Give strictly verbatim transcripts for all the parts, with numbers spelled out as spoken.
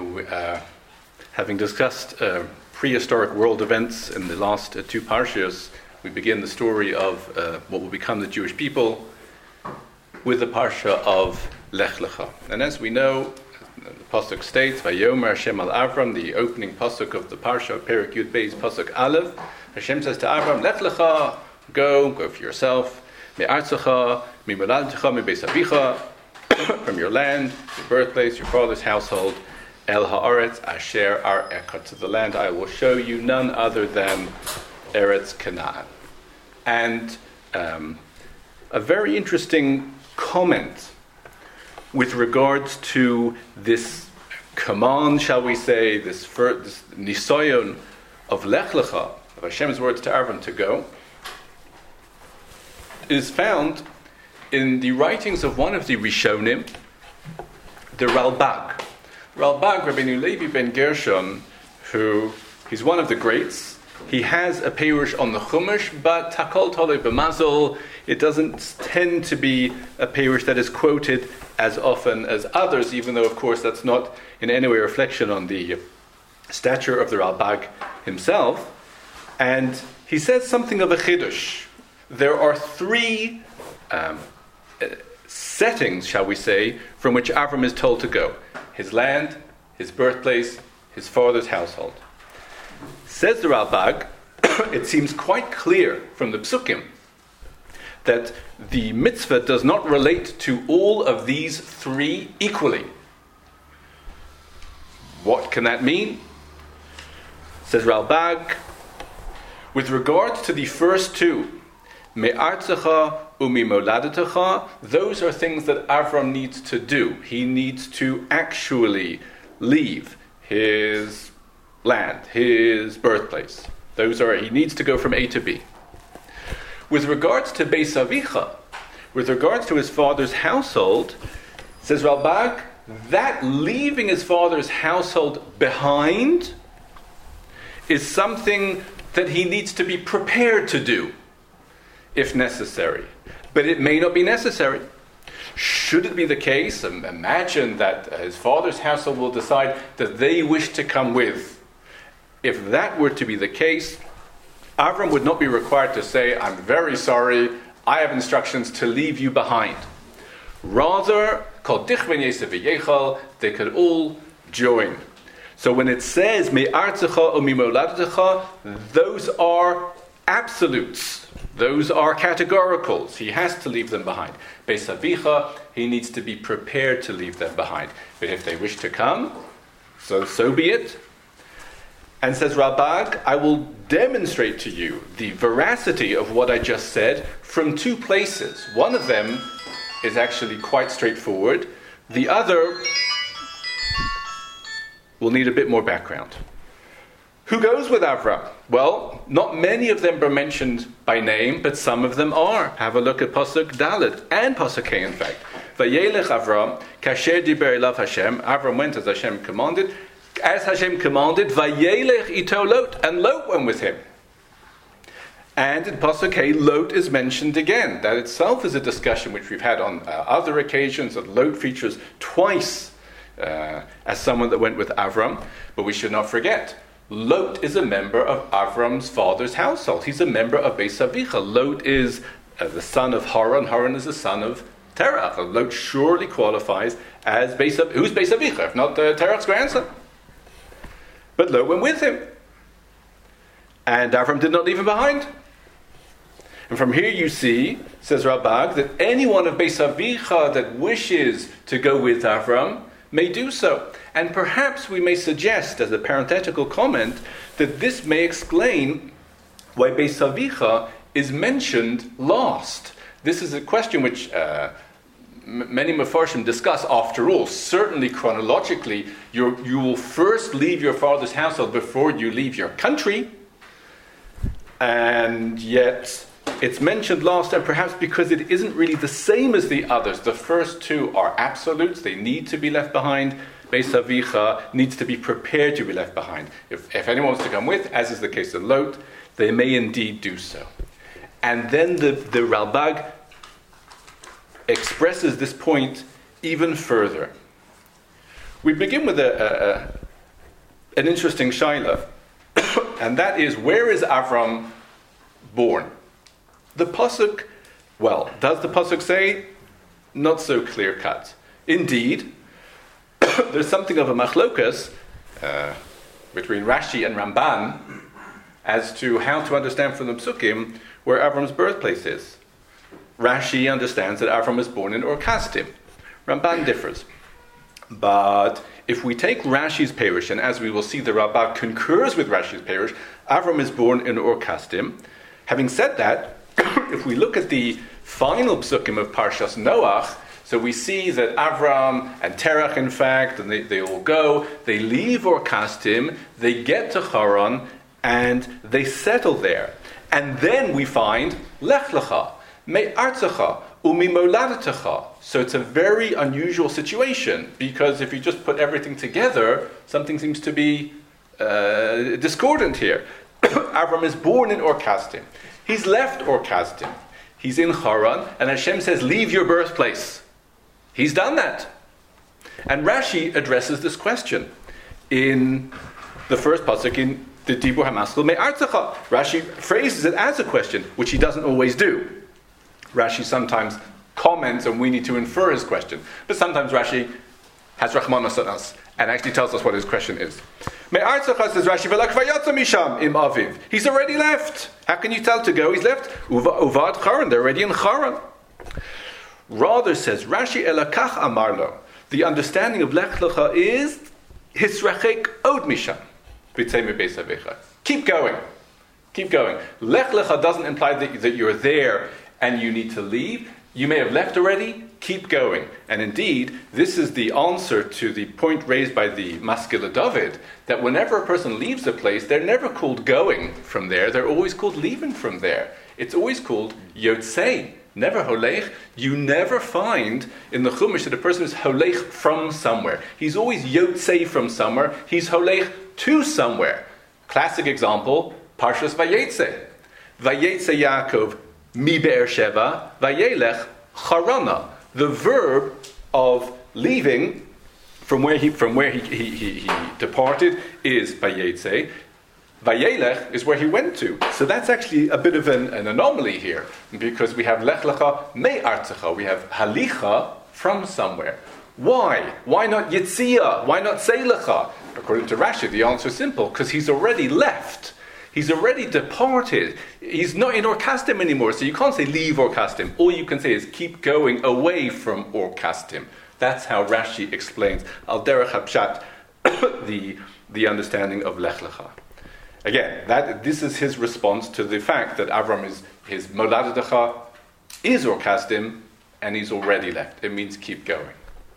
uh, having discussed uh, prehistoric world events in the last uh, two parshas, we begin the story of uh, what will become the Jewish people with the parsha of Lech Lecha. And as we know, the pasuk states, "Vayomer Hashem al Avram," the opening pasuk of the parsha, Perek Yud Beis, pasuk Aleph. Hashem says to Avram, "Lech Lecha, go, go for yourself. Me'artzecha, mi'moladecha, mi'beis avicha, from your land, your birthplace, your father's household, El haaretz asher ar'echa, to the land I will show you, none other than Eretz Canaan." And um, a very interesting comment with regards to this command, shall we say, this, fir- this nisayon of Lech Lecha, of Hashem's words to Avram to go, is found in the writings of one of the Rishonim, the Ralbag. Ralbag, Rabbeinu Levi ben Gershon, who, he's one of the greats. He has a perush on the Chumash, but Takol Tolei B'Mazel, it doesn't tend to be a perush that is quoted as often as others, even though, of course, that's not in any way a reflection on the stature of the Ralbag himself. And he says something of a chiddush. There are three um, settings, shall we say, from which Avram is told to go. His land, his birthplace, his father's household. Says the Ralbag, it seems quite clear from the Psukim that the mitzvah does not relate to all of these three equally. What can that mean? Says Ralbag, with regards to the first two, Me'artzecha u'mimoladetecha, those are things that Avram needs to do. He needs to actually leave his land, his birthplace. Those are, he needs to go from A to B. With regards to Beis Avicha, with regards to his father's household, says Ralbag, that leaving his father's household behind is something that he needs to be prepared to do, if necessary. But it may not be necessary. Should it be the case, imagine that his father's household will decide that they wish to come with. If that were to be the case, Avram would not be required to say, "I'm very sorry, I have instructions to leave you behind." Rather, they could all join. So when it says, Me'artzecha u'mimoladetecha, those are absolutes. Those are categoricals. He has to leave them behind. Beis Avicha, he needs to be prepared to leave them behind. But if they wish to come, so so be it. And says Ralbag, I will demonstrate to you the veracity of what I just said from two places. One of them is actually quite straightforward. The other will need a bit more background. Who goes with Avram? Well, not many of them are mentioned by name, but some of them are. Have a look at Pasuk Dalet and Pasuk Hey, in fact. Vayelech Avram, kasher diber elav Hashem. Avram went as Hashem commanded. As Hashem commanded, Vayelech ito Lot, and Lot went with him. And in Pasuk Hey, Lot is mentioned again. That itself is a discussion which we've had on uh, other occasions, that Lot features twice uh, as someone that went with Avram. But we should not forget, Lot is a member of Avram's father's household. He's a member of Beis Avicha. Lot is uh, the son of Haran. Haran is the son of Terach. Lot surely qualifies as Beis Avicha. Who's Beis Avicha, if not uh, Terach's grandson? But Lot went with him. And Avram did not leave him behind. And from here you see, says Ralbag, that anyone of Beis Avicha that wishes to go with Avram may do so. And perhaps we may suggest, as a parenthetical comment, that this may explain why Beis Avicha is mentioned last. This is a question which uh, m- many Mefarshim discuss. After all, certainly chronologically, you you will first leave your father's household before you leave your country. And yet, it's mentioned last, and perhaps because it isn't really the same as the others. The first two are absolutes, they need to be left behind. Beis Avicha needs to be prepared to be left behind. If, if anyone wants to come with, as is the case of Lot, they may indeed do so. And then the, the Ralbag expresses this point even further. We begin with a, a, a, an interesting shaila, and that is, where is Avram born? The pasuk, well, does the pasuk say? Not so clear-cut. Indeed, there's something of a machlokas uh, between Rashi and Ramban as to how to understand from the psukim where Avram's birthplace is. Rashi understands that Avram was born in Ur Kasdim. Ramban differs. But if we take Rashi's Perush, and as we will see, the Rabbah concurs with Rashi's Perush, Avram is born in Ur Kasdim. Having said that, if we look at the final psukim of Parshas Noach, so we see that Avram and Terach, in fact, and they, they all go, they leave Ur Kasdim, they get to Haran, and they settle there. And then we find Lech Lecha, Me'artzecha, Umimoladetecha. So it's a very unusual situation, because if you just put everything together, something seems to be uh, discordant here. Avram is born in Ur Kasdim. He's left Ur Kasdim. He's in Haran, and Hashem says, leave your birthplace. He's done that. And Rashi addresses this question in the first pasuk in the Dibur HaMaskil Me'artzecha. Rashi phrases it as a question, which he doesn't always do. Rashi sometimes comments, and we need to infer his question. But sometimes Rashi has Rachmanos on us and actually tells us what his question is. Me'artzecha, says Rashi, v'lakvayatza misham im aviv. He's already left. How can you tell to go? He's left. Uvad Charan. They're already in Charan. Rather, says Rashi, elakach amarlo. The understanding of Lech Lecha is hisrachek od misham. Keep going. Keep going. Lech Lecha doesn't imply that, that you're there and you need to leave. You may have left already. Keep going. And indeed, this is the answer to the point raised by the Maskil David, that whenever a person leaves a place, they're never called going from there. They're always called leaving from there. It's always called yotzei. Never holech. You never find in the Chumash that a person is holech from somewhere. He's always yotzei from somewhere. He's holech to somewhere. Classic example, Parshas Vayetze. Vayetze Yaakov mi Be'er Sheva, vayelech charana. The verb of leaving from where he from where he, he, he, he departed is Vayetze. Vayelech is where he went to. So that's actually a bit of an, an anomaly here, because we have Lech Lecha Me'artzecha. We have Halicha from somewhere. Why? Why not Yitzia? Why not Seilecha? According to Rashi, the answer is simple, because he's already left. He's already departed. He's not in Ur Kasdim anymore, so you can't say leave Ur Kasdim. All you can say is keep going away from Ur Kasdim. That's how Rashi explains Al Derech HaPshat, the the understanding of Lech Lecha. Again, that this is his response to the fact that Avram is his Moladetecha is Ur Kasdim, and he's already left. It means keep going.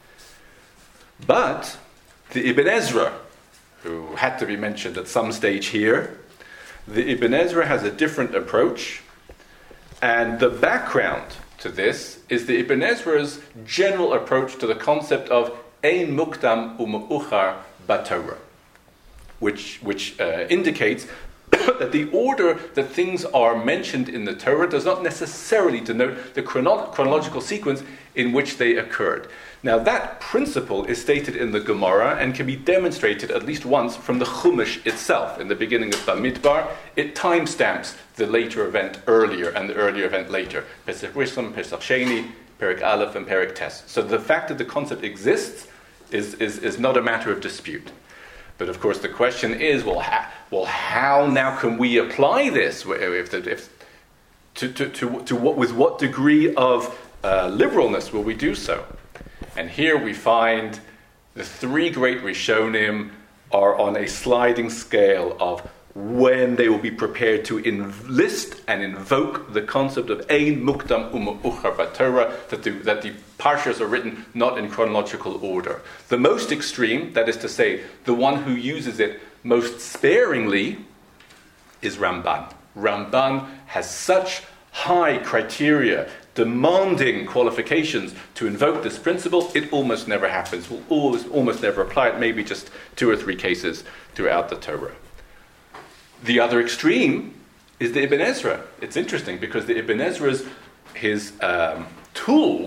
But the Ibn Ezra, who had to be mentioned at some stage here, the Ibn Ezra has a different approach, and the background to this is the Ibn Ezra's general approach to the concept of Ein Mukdam U'Me'uchar B'Torah, which which uh, indicates that the order that things are mentioned in the Torah does not necessarily denote the chrono- chronological sequence in which they occurred. Now, that principle is stated in the Gemara and can be demonstrated at least once from the Chumash itself. In the beginning of Bamidbar, it timestamps the later event earlier and the earlier event later. Pesach Rishon, Pesach Sheni, Perek Aleph, and Perek Tes. So the fact that the concept exists is, is, is not a matter of dispute. But of course, the question is, well, how, well, how now can we apply this? If, if, to, to, to, to what, with what degree of uh, liberalness will we do so? And here we find the three great Rishonim are on a sliding scale of when they will be prepared to enlist and invoke the concept of Ein Mukdam U'Me'uchar B'Torah, that the, that the parshas are written not in chronological order. The most extreme, that is to say, the one who uses it most sparingly, is Ramban. Ramban has such high criteria, demanding qualifications to invoke this principle, it almost never happens. We'll always, almost never apply it, maybe just two or three cases throughout the Torah. The other extreme is the Ibn Ezra. It's interesting because the Ibn Ezra's his um, tools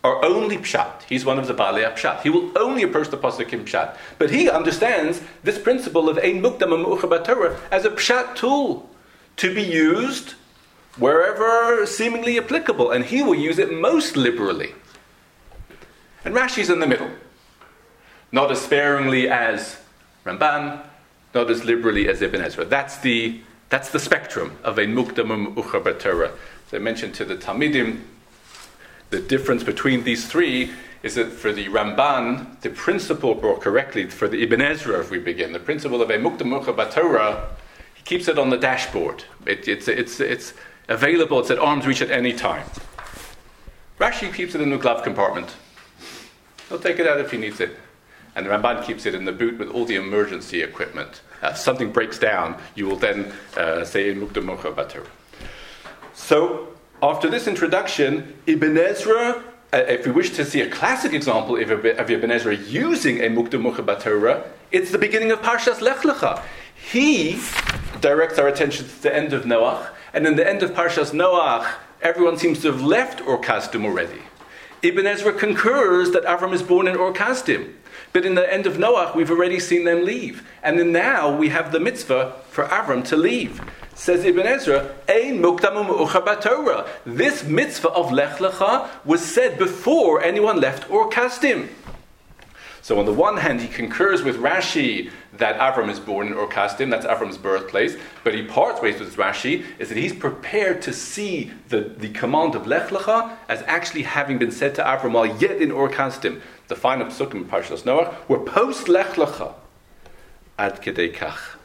are only pshat. He's one of the Baalei Pshat. He will only approach the pasuk in pshat. But he understands this principle of ein mukdam u'me'ucher b'Torah as a pshat tool to be used wherever seemingly applicable, and he will use it most liberally. And Rashi's in the middle. Not as sparingly as Ramban, not as liberally as Ibn Ezra. That's the that's the spectrum of ein mukdam u'me'ucher b'Torah. As I mentioned to the Talmidim, the difference between these three is that for the Ramban, the principle, or correctly, for the Ibn Ezra, if we begin, the principle of ein mukdam u'me'ucher b'Torah, he keeps it on the dashboard. It, it's it's it's available. It's at arm's reach at any time. Rashi keeps it in the glove compartment. He'll take it out if he needs it. And the Ramban keeps it in the boot with all the emergency equipment. Uh, if something breaks down, you will then uh, say in mukdam u'me'ucher b'Torah. So, after this introduction, Ibn Ezra, uh, if we wish to see a classic example of, of Ibn Ezra using a mukdam u'me'ucher b'Torah, it's the beginning of Parshas Lech Lecha. He directs our attention to the end of Noach, and in the end of Parshas Noach, everyone seems to have left Ur Kasdim already. Ibn Ezra concurs that Avram is born in Ur Kasdim. But in the end of Noach, we've already seen them leave. And then now we have the mitzvah for Avram to leave. Says Ibn Ezra, Ein mukdam u'me'ucher b'Torah. This mitzvah of Lech Lecha was said before anyone left Ur Kasdim. So on the one hand, he concurs with Rashi that Avram is born in Ur Kasdim, that's Avram's birthplace, but he parts ways with Rashi, is that he's prepared to see the, the command of Lech Lecha as actually having been said to Avram while yet in Ur Kasdim. The final psukim of Parshas Noach were post Lech Lecha. Ad kedei kach.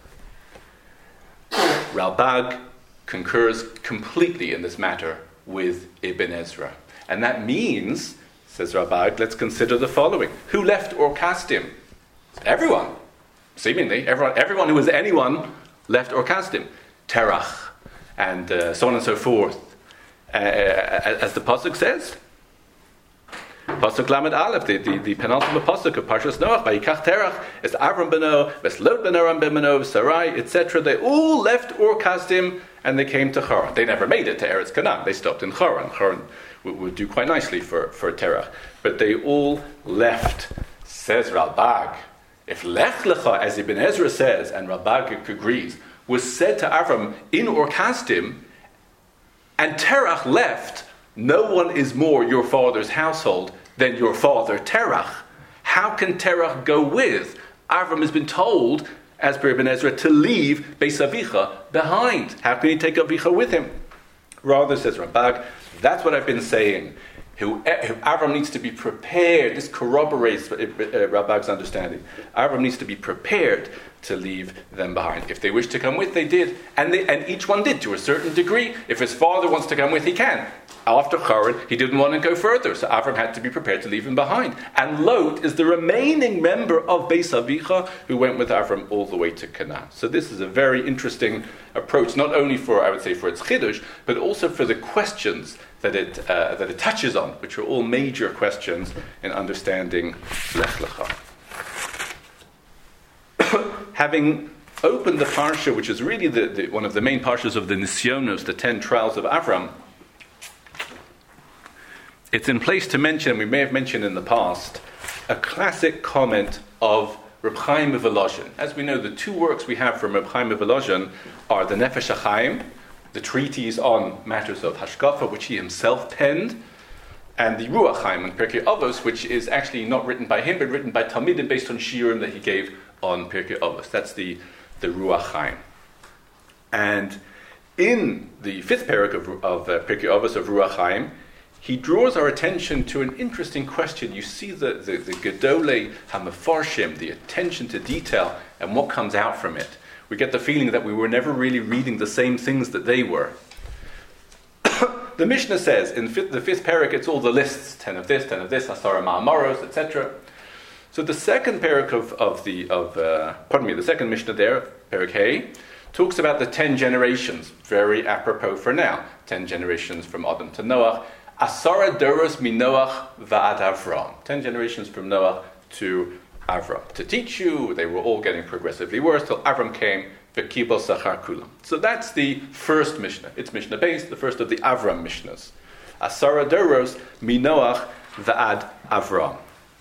Ralbag concurs completely in this matter with Ibn Ezra. And that means, says Ralbag, let's consider the following. Who left Ur Kasdim? Everyone. Seemingly, everyone, everyone who was anyone left Ur Kasdim. Terach, and uh, so on and so forth. Uh, as the pasuk says, pasuk Lamed Aleph, the, the, the penultimate pasuk of Parshas Noach, Vayikach Terach, es Avram beno, ves Lot ben Aram beno, Sarai, et cetera. They all left Ur Kasdim and they came to Haran. They never made it to Eretz Canaan. They stopped in Haran. Haran would, would do quite nicely for, for Terach. But they all left, says Ralbag. If Lech Lecha, as Ibn Ezra says, and Ralbag agrees, was said to Avram in Ur Kasdim, and Terach left, no one is more your father's household than your father Terach. How can Terach go with? Avram has been told, as per Ibn Ezra, to leave Beis Avicha behind. How can he take Avicha with him? Rather, says Ralbag, that's what I've been saying. Who, who Avram needs to be prepared. This corroborates uh, Ralbag's understanding. Avram needs to be prepared to leave them behind. If they wish to come with, they did. And, they, and each one did to a certain degree. If his father wants to come with, he can. After Haran, he didn't want to go further, so Avram had to be prepared to leave him behind. And Lot is the remaining member of Beis Avicha who went with Avram all the way to Canaan. So this is a very interesting approach, not only for, I would say, for its chiddush, but also for the questions that it uh, that it touches on, which are all major questions in understanding Lech Lecha. Having opened the parsha, which is really the, the, one of the main parshas of the Nisyonos, the ten trials of Avram, it's in place to mention, we may have mentioned in the past, a classic comment of Reb Chaim Volozhin. As we know, the two works we have from Reb Chaim Volozhin are the Nefesh HaChaim, the treatise on matters of Hashkafa, which he himself penned, and the Ruach Chaim on Pirkei Avos, which is actually not written by him, but written by Talmidim based on shiurim that he gave on Pirkei Avos. That's the, the Ruach Chaim. And in the fifth parak of, of uh, Pirkei Avos of Ruach Chaim, he draws our attention to an interesting question. You see the, the, the Gedolei HaMefarshim, the attention to detail, and what comes out from it. We get the feeling that we were never really reading the same things that they were. The Mishnah says, in fifth, the fifth parak, it's all the lists, ten of this, ten of this, Asara Ma'amaros, et cetera. So the second parak of, of the, of, uh, pardon me, the second Mishnah there, parak Hey, talks about the ten generations, very apropos for now. Ten generations from Adam to Noach. Asara Doros Minoach Va'ad Avram. Ten generations from Noach to Avram. To teach you, they were all getting progressively worse till Avram came, V'kibel Sachar Kulam. So that's the first Mishnah. It's Mishnah based, the first of the Avram Mishnahs. Asara Doros Minoach va'ad Avram.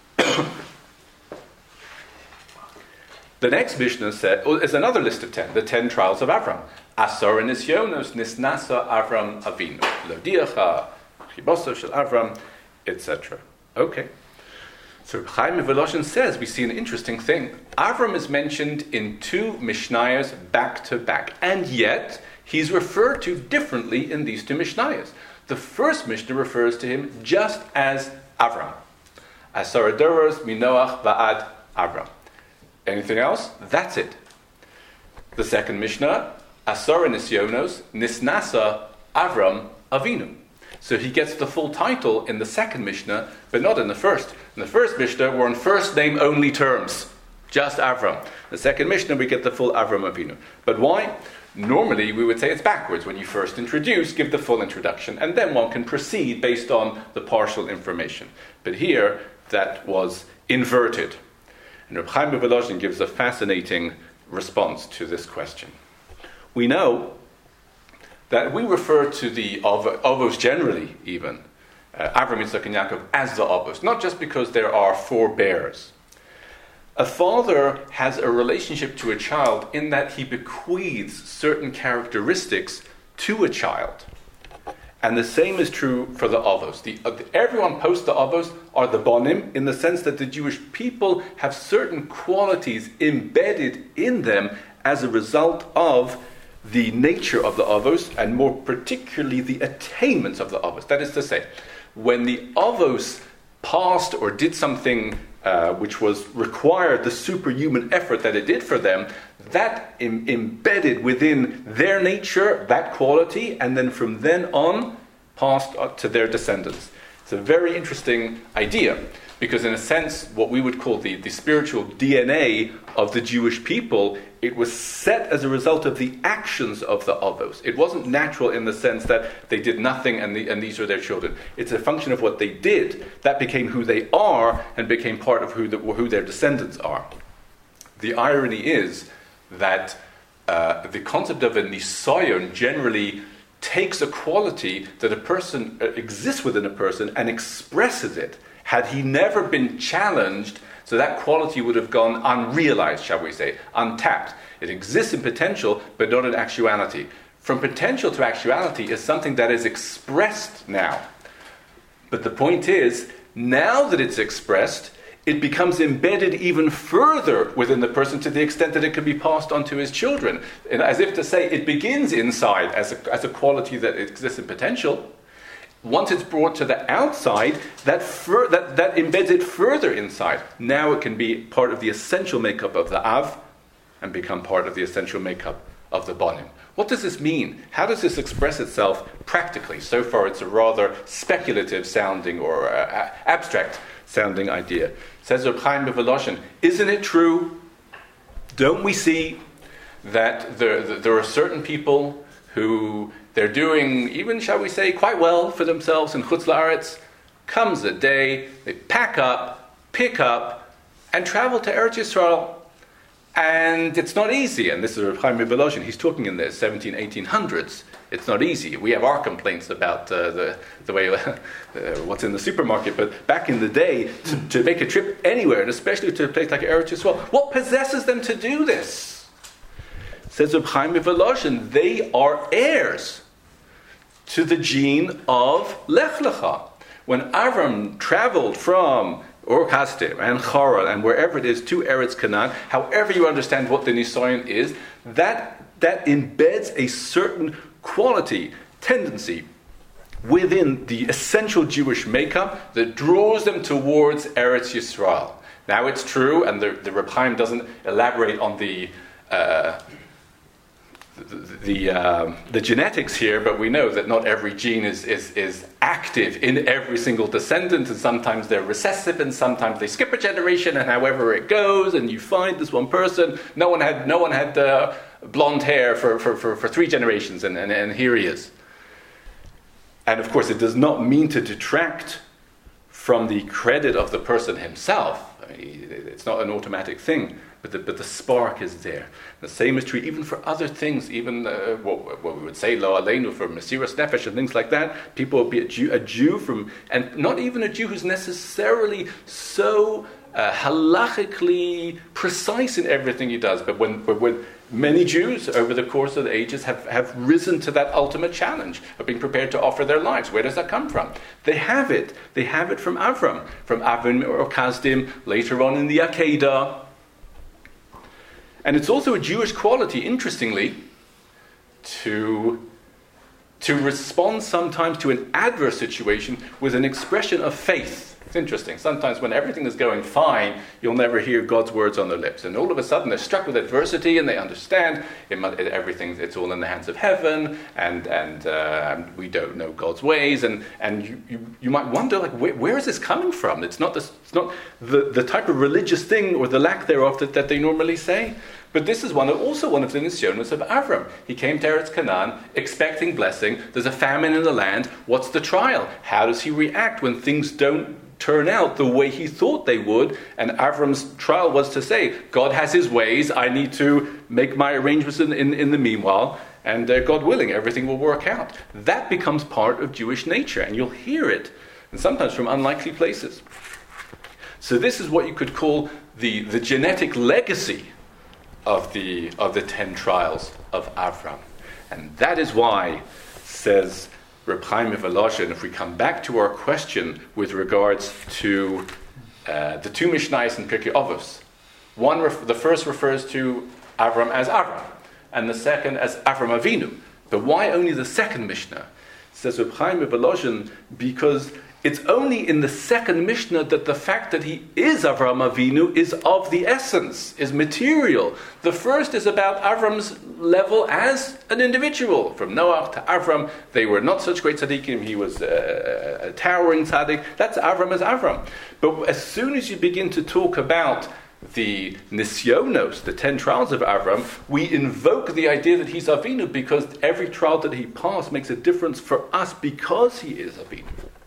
The next Mishnah said, oh, is another list of ten, the ten trials of Avram. Asor nisyonos nisnasa Avram Avinu, lodiacha, chiboso shel Avram, et cetera. Okay. So Chaim Voloshin says we see an interesting thing. Avram is mentioned in two Mishnayos back to back, and yet he's referred to differently in these two Mishnayos. The first Mishnah refers to him just as Avram. Asor doros minoach va'ad Avram. Anything else? That's it. The second Mishnah, Asor nisyonos nisnasa Avram Avinu. So he gets the full title in the second Mishnah, but not in the first. In the first Mishnah, we're on first name only terms, just Avram. The second Mishnah, we get the full Avram Avinu. But why? Normally, we would say it's backwards. When you first introduce, give the full introduction, and then one can proceed based on the partial information. But here, that was inverted. And Reb Chaim Voloshin gives a fascinating response to this question. We know that we refer to the Av- Avos generally, even, uh, Avram, Yitzchak, and Yaakov, as the Avos, not just because there are four bears. A father has a relationship to a child in that he bequeaths certain characteristics to a child. And the same is true for the Avos. The, uh, everyone post the Avos are the Bonim, in the sense that the Jewish people have certain qualities embedded in them as a result of the nature of the Avos, and more particularly the attainments of the Avos. That is to say, when the Avos passed or did something uh, which was required the superhuman effort that it did for them, that im- embedded within their nature that quality, and then from then on passed to their descendants. It's a very interesting idea, because in a sense, what we would call the, the spiritual D N A of the Jewish people, it was set as a result of the actions of the Avos. It wasn't natural in the sense that they did nothing and, the, and these are their children. It's a function of what they did that became who they are and became part of who, the, who their descendants are. The irony is that uh, the concept of a nisayon generally takes a quality that a person uh, exists within a person and expresses it. Had he never been challenged, so that quality would have gone unrealized, shall we say, untapped. It exists in potential, but not in actuality. From potential to actuality is something that is expressed now. But the point is, now that it's expressed, it becomes embedded even further within the person to the extent that it can be passed on to his children. And as if to say, it begins inside as a, as a quality that exists in potential. Once it's brought to the outside, that, fur- that that embeds it further inside. Now it can be part of the essential makeup of the Av and become part of the essential makeup of the Bonim. What does this mean? How does this express itself practically? So far it's a rather speculative sounding or uh, abstract sounding idea. Says Reb Chaim Voloshin, isn't it true? Don't we see that there, there are certain people who they're doing, even, shall we say, quite well for themselves in Chutz La'aretz? Comes a day, they pack up, pick up, and travel to Eretz Yisrael. And it's not easy. And this is Reb Chaim Voloshin. He's talking in the seventeen, eighteen hundreds. It's not easy. We have our complaints about uh, the, the way uh, what's in the supermarket. But back in the day, to, to make a trip anywhere, and especially to a place like Eretz Yisrael, what possesses them to do this? Says Reb Chaim Voloshin, they are heirs to the gene of Lech Lecha. When Avram traveled from Ur Kasdim and Haran and wherever it is to Eretz Canaan, however you understand what the Nisayon is, that, that embeds a certain quality, tendency within the essential Jewish makeup that draws them towards Eretz Yisrael. Now it's true, and the, the Reb Chaim doesn't elaborate on the uh, the the, uh, the genetics here, but we know that not every gene is, is, is active in every single descendant, and sometimes they're recessive, and sometimes they skip a generation, and however it goes, and you find this one person, no one had no one had uh, blonde hair for, for, for, for three generations, and, and, and here he is. And of course, it does not mean to detract from the credit of the person himself. I mean, it's not an automatic thing. but the, but the spark is there. The same is true even for other things, even uh, what, what we would say, Lo Aleinu, for Mesiras Nefesh and things like that. People will be a Jew, a Jew from, and not even a Jew who's necessarily so uh, halachically precise in everything he does, but when, but when many Jews over the course of the ages have, have risen to that ultimate challenge of being prepared to offer their lives. Where does that come from? They have it. They have it from Avram, from Avram or Kazdim, later on in the Akedah. And it's also a Jewish quality, interestingly, to, to respond sometimes to an adverse situation with an expression of faith. It's interesting. Sometimes when everything is going fine, you'll never hear God's words on their lips. And all of a sudden they're struck with adversity and they understand it, it, everything, it's all in the hands of heaven, and and uh, we don't know God's ways. And, and you, you, you might wonder, like, where, where is this coming from? It's not, this, it's not the, the type of religious thing or the lack thereof that, that they normally say. But this is one of, also one of the nisyonos of Avram. He came to Eretz Canaan expecting blessing. There's a famine in the land. What's the trial? How does he react when things don't turn out the way he thought they would? And Avram's trial was to say, God has his ways. I need to make my arrangements in, in, in the meanwhile. And uh, God willing, everything will work out. That becomes part of Jewish nature. And you'll hear it, and sometimes from unlikely places. So this is what you could call the, the genetic legacy of the of the ten trials of Avram. And that is why, says Reb Chaim Volozhin, if we come back to our question with regards to uh, the two Mishnayos in Pirkei Avos, one ref- the first refers to Avram as Avram, and the second as Avram Avinu. But why only the second Mishnah? Says Reb Chaim Volozhin, because it's only in the second Mishnah that the fact that he is Avram Avinu is of the essence, is material. The first is about Avram's level as an individual. From Noach to Avram, they were not such great tzaddikim. He was a, a towering tzaddik. That's Avram as Avram. But as soon as you begin to talk about the nisyonos, the ten trials of Avram, we invoke the idea that he's Avinu because every trial that he passed makes a difference for us because he is Avinu.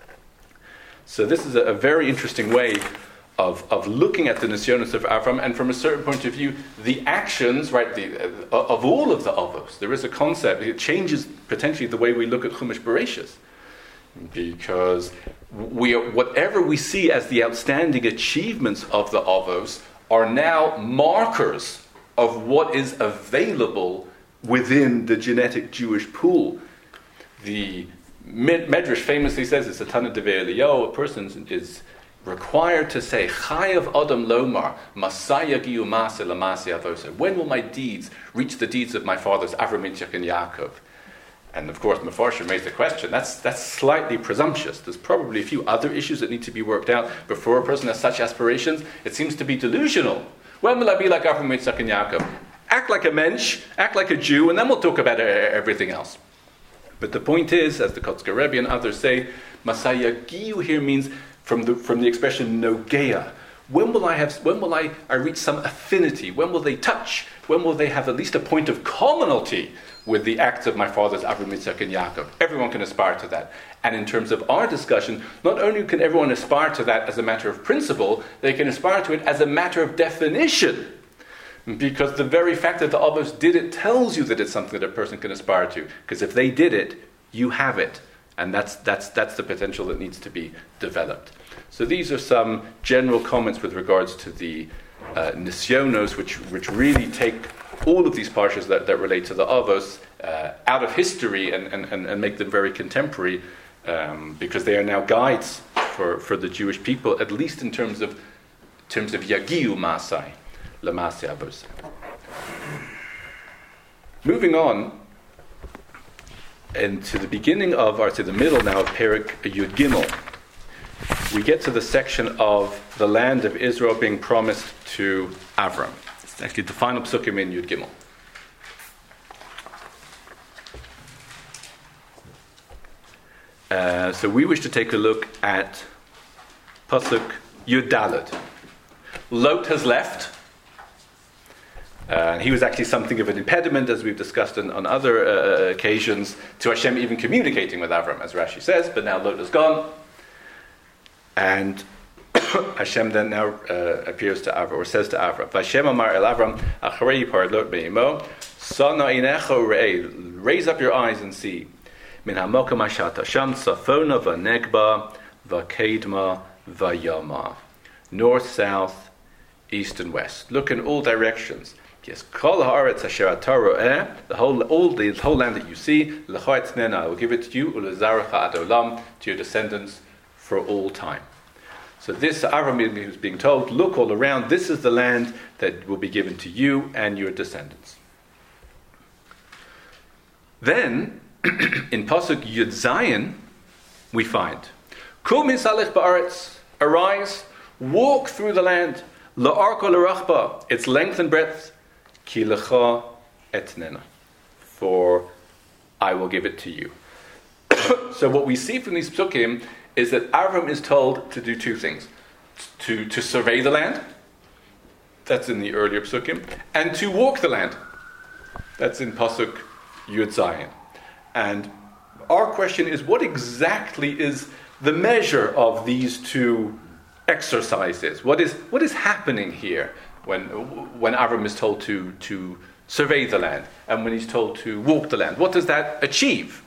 So this is a, a very interesting way of, of looking at the nisyonos of Avram, and from a certain point of view, the actions, right, the, uh, of all of the avos. There is a concept. It changes potentially the way we look at Chumash Bereshis, because we are, whatever we see as the outstanding achievements of the avos are now markers of what is available within the genetic Jewish pool. The Medrash famously says, it's a Tana Devei Eliyahu, a person is required to say, Chayav Adam Lomar, Masaya Giyu Mase Lamasi Avosa. When will my deeds reach the deeds of my fathers, Avram, Yitzchak, and Yaakov? And of course, Mefarshim raised the question, that's, that's slightly presumptuous. There's probably a few other issues that need to be worked out before a person has such aspirations. It seems to be delusional. When will I be like Avram, Yitzchak, and Yaakov? Act like a mensch, act like a Jew, and then we'll talk about everything else. But the point is, as the Kotzker Rebbe and others say, Masaya Giyu here means from the from the expression Nogea. When will I have? When will I, I reach some affinity? When will they touch? When will they have at least a point of commonality with the acts of my fathers Avram, Yitzchak, and Yaakov? Everyone can aspire to that. And in terms of our discussion, not only can everyone aspire to that as a matter of principle, they can aspire to it as a matter of definition. Because the very fact that the Avos did it tells you that it's something that a person can aspire to. Because if they did it, you have it. And that's that's that's the potential that needs to be developed. So these are some general comments with regards to the uh, nisyonos, which which really take all of these parshas that, that relate to the Avos uh, out of history and, and, and make them very contemporary, um, because they are now guides for, for the Jewish people, at least in terms of in terms of Yagiu Masai. Moving on into the beginning of, or to the middle now of Perek Yud Gimel, we get to the section of the land of Israel being promised to Avram. It's actually the final psukim in Yud Gimel. Uh, so we wish to take a look at pasuk Yud Daled. Lot has left. Uh, he was actually something of an impediment, as we've discussed on, on other uh, occasions, to Hashem even communicating with Avram, as Rashi says, but now Lot is gone. And Hashem then now uh, appears to Avram, or says to Avram, Vashem Amar El Avram, Acharei Parlot Be'imo, Sana Inecho Re'ei, raise up your eyes and see. Min HaMokem Ashat Hashem, Safona V'Negba, V'Kedma, V'Yama. North, south, east and west. Look in all directions. Yes, Kol Haaretz Asher Ata Ro'eh, the whole, all the whole land that you see, L'cha Etznena, I will give it to you, Ulezarecha Ad Olam, to your descendants for all time. So this, Avram is being told, look all around, this is the land that will be given to you and your descendants. Then, in Pasuk Yud Zayin, we find, Kum misalech ba'aretz, arise, walk through the land, la'arko l'rachba, its length and breadth, ki lecha etnena, for I will give it to you. So what we see from these psukim is that Avram is told to do two things. To, to survey the land, that's in the earlier psukim, and to walk the land, that's in Pasuk Yud Zayin. And our question is, what exactly is the measure of these two exercises? What is what is happening here when when Avram is told to, to survey the land and when he's told to walk the land? What does that achieve?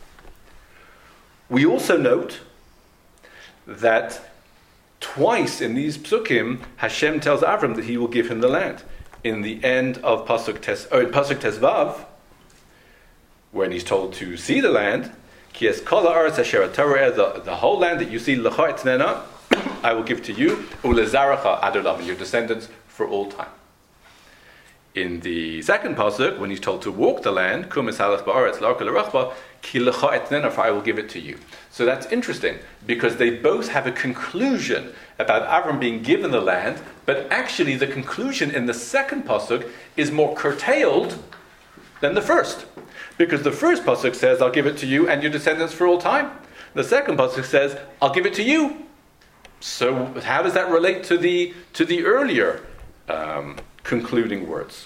We also note that twice in these psukim, Hashem tells Avram that he will give him the land. In the end of Pasuk Tes, or in Pasuk Tesvav, when he's told to see the land, Ki es kol haaretz asher ata ro'eh, the the whole land that you see, l'cha etznena, I will give to you, ulezarecha ad olam, and your descendants for all time. In the second pasuk, when he's told to walk the land, kum misalech ba'aretz la'arko l'rachba, ki l'cha etznena, for I will give it to you. So that's interesting, because they both have a conclusion about Avram being given the land, but actually the conclusion in the second pasuk is more curtailed than the first. Because the first pasuk says, I'll give it to you and your descendants for all time. The second pasuk says, I'll give it to you. So how does that relate to the to the earlier um, concluding words?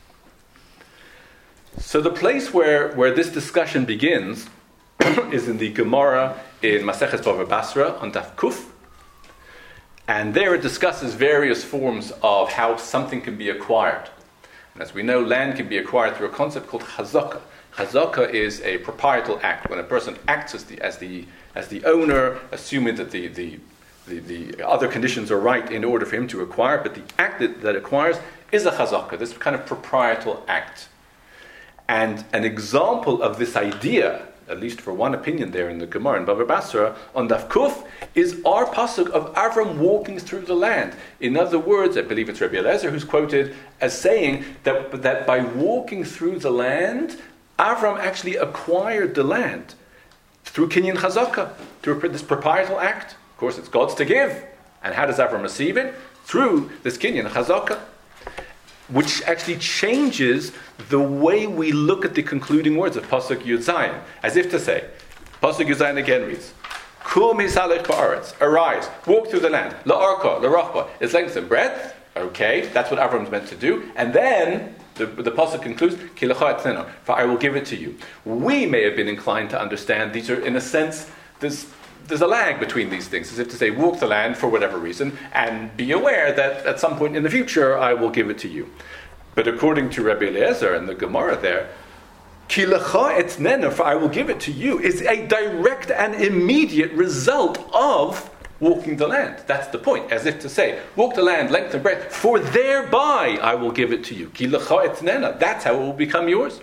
So the place where, where this discussion begins is in the Gemara in Maseches Bava Basra on Daf Kuf. And there it discusses various forms of how something can be acquired. And as we know, land can be acquired through a concept called chazaka. Chazaka is a proprietal act, when a person acts as the as the as the owner, assuming that the the, the, the other conditions are right in order for him to acquire, but the act that, that acquires is a chazaka, this kind of proprietal act. And an example of this idea, at least for one opinion there in the Gemara in Bava Basra, on Daf Kuf, is our pasuk of Avram walking through the land. In other words, I believe it's Rabbi Eliezer who's quoted as saying that, that by walking through the land, Avram actually acquired the land through Kinyan Chazaka, through this proprietal act. Of course, it's God's to give. And how does Avram receive it? Through this Kinyan Chazaka, which actually changes the way we look at the concluding words of Pasuk Yud Zayin. As if to say, Pasuk Yud Zayin again reads, Kul misalech ba'aretz, arise, walk through the land, la'arka, la'rachba, its length and breadth. Okay, that's what Avram's meant to do. And then the, the pasuk concludes, Ki lecha etznena, for I will give it to you. We may have been inclined to understand these are, in a sense, there's, there's a lag between these things, as if to say, walk the land for whatever reason, and be aware that at some point in the future I will give it to you. But according to Rabbi Eliezer and the Gemara there, Ki lecha etznena, for I will give it to you, is a direct and immediate result of walking the land. That's the point. As if to say, walk the land, length and breadth, for thereby I will give it to you. Ki lecha etznena. That's how it will become yours.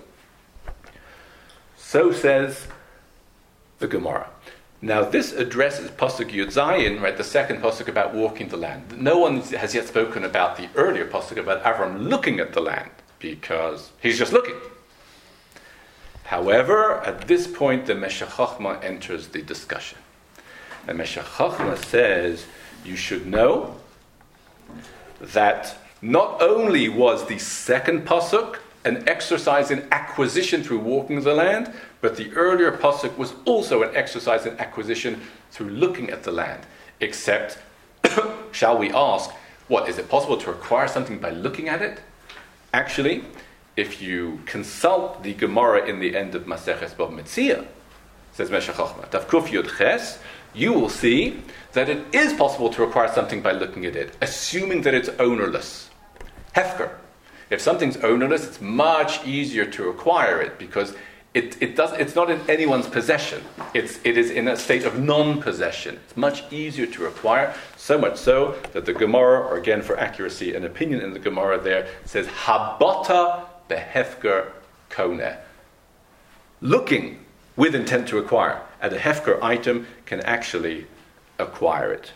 So says the Gemara. Now this addresses Pasuk Yud Zayin, right, the second Pasuk about walking the land. No one has yet spoken about the earlier Pasuk about Avram looking at the land, because he's just looking. However, at this point, the Meshech Chochmah enters the discussion. The Meshech Chochmah says, you should know that not only was the second pasuk an exercise in acquisition through walking the land, but the earlier pasuk was also an exercise in acquisition through looking at the land. Except, shall we ask, what, is it possible to acquire something by looking at it? Actually, if you consult the Gemara in the end of Maseches Bava Metzia, says Meshech Chochmah, Daf Kuf Yud Ches, you will see that it is possible to acquire something by looking at it, assuming that it's ownerless. Hefker. If something's ownerless, it's much easier to acquire it because it, it does, it's not in anyone's possession. It's, it is in a state of non-possession. It's much easier to acquire, so much so that the Gemara, or again for accuracy, an opinion in the Gemara there, says, Habata behefker koneh. Looking with intent to acquire at a hefker item can actually acquire it.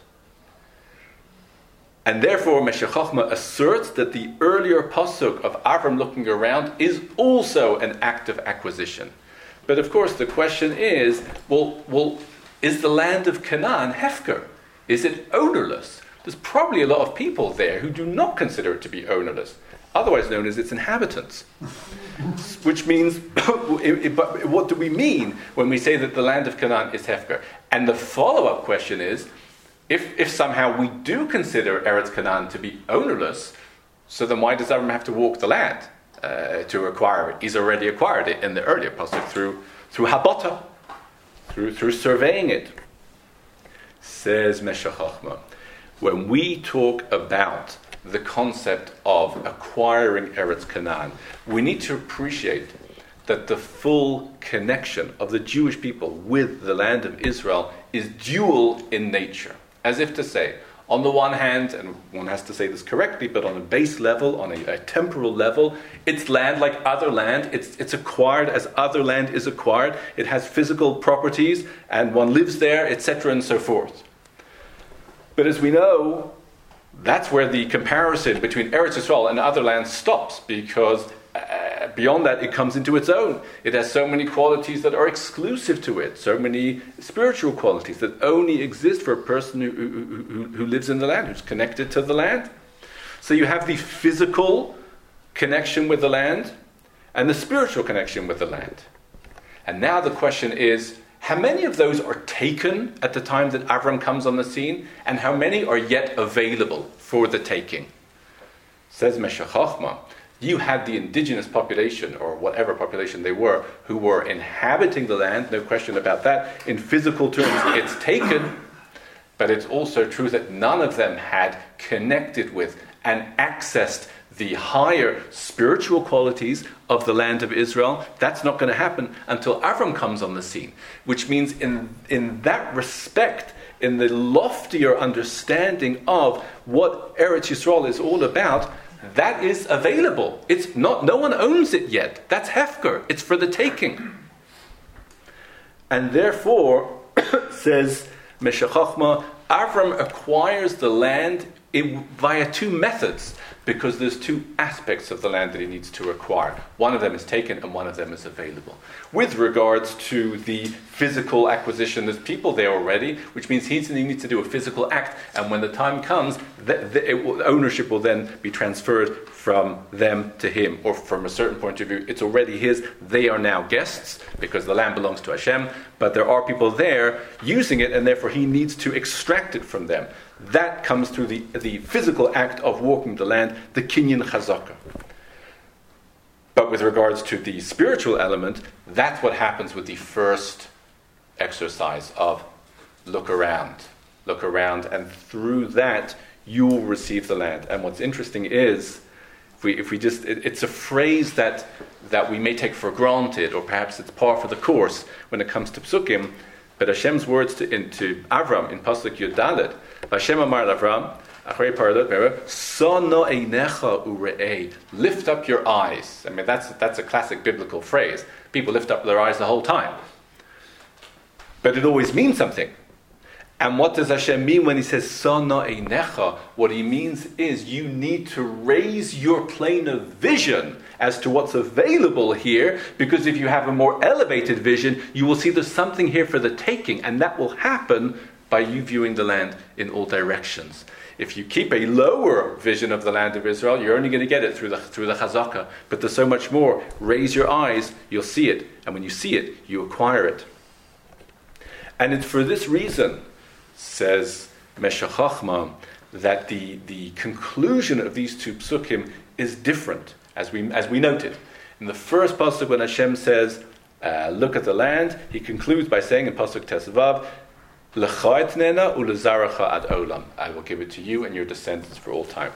And therefore, Meshech Chochmah asserts that the earlier pasuk of Avram looking around is also an act of acquisition. But of course, the question is, well, well, is the land of Canaan hefker? Is it ownerless? There's probably a lot of people there who do not consider it to be ownerless, otherwise known as its inhabitants. Which means, but what do we mean when we say that the land of Canaan is hefker? And the follow-up question is, If, if somehow we do consider Eretz Canaan to be ownerless, so then why does Avram have to walk the land uh, to acquire it? He's already acquired it in the earlier pasuk through through habata, through through surveying it. Says Meshech Chochmah, when we talk about the concept of acquiring Eretz Canaan, we need to appreciate that the full connection of the Jewish people with the land of Israel is dual in nature. As if to say, on the one hand, and one has to say this correctly, but on a base level, on a, a temporal level, it's land like other land. It's, it's acquired as other land is acquired. It has physical properties, and one lives there, et cetera, and so forth. But as we know, that's where the comparison between Eretz Yisrael and other lands stops, because uh, beyond that, it comes into its own. It has so many qualities that are exclusive to it, so many spiritual qualities that only exist for a person who, who, who, who lives in the land, who's connected to the land. So you have the physical connection with the land and the spiritual connection with the land. And now the question is, how many of those are taken at the time that Avram comes on the scene, and how many are yet available for the taking? Says Meshech Chochmah, you had the indigenous population, or whatever population they were, who were inhabiting the land, no question about that. In physical terms, it's taken, but it's also true that none of them had connected with and accessed the higher spiritual qualities of the land of Israel. That's not going to happen until Avram comes on the scene, which means in, in that respect, in the loftier understanding of what Eretz Yisrael is all about, that is available. It's not, no one owns it yet. That's hefker. It's for the taking. And therefore, says Meshech Chochmah, Avram acquires the land in, via two methods, because there's two aspects of the land that he needs to acquire. One of them is taken and one of them is available. With regards to the physical acquisition, there's people there already, which means he needs to do a physical act, and when the time comes, the, the it will, ownership will then be transferred from them to him, or from a certain point of view, it's already his. They are now guests, because the land belongs to Hashem, but there are people there using it, and therefore he needs to extract it from them. That comes through the, the physical act of walking the land, the kinyan chazaka. But with regards to the spiritual element, that's what happens with the first exercise of look around. Look around, and through that, you will receive the land. And what's interesting is, if we, if we just, it, it's a phrase that, that we may take for granted, or perhaps it's par for the course when it comes to psukim, but Hashem's words to, in, to Avram in Pasuk Yud Dalet, Hashem Amar Avram, lift up your eyes. I mean, that's that's a classic biblical phrase. People lift up their eyes the whole time. But it always means something. And what does Hashem mean when he says Sana Einecha? What he means is you need to raise your plane of vision as to what's available here, because if you have a more elevated vision, you will see there's something here for the taking, and that will happen by you viewing the land in all directions. If you keep a lower vision of the land of Israel, you're only going to get it through the through the chazaka. But there's so much more. Raise your eyes, you'll see it. And when you see it, you acquire it. And it's for this reason, says Meshech Chochmah, that the, the conclusion of these two psukim is different, as we as we noted. In the first pasuk, when Hashem says, uh, look at the land, he concludes by saying in pasuk Tesvav, L'cha etnena u'lezaracha ad olam. I will give it to you and your descendants for all time.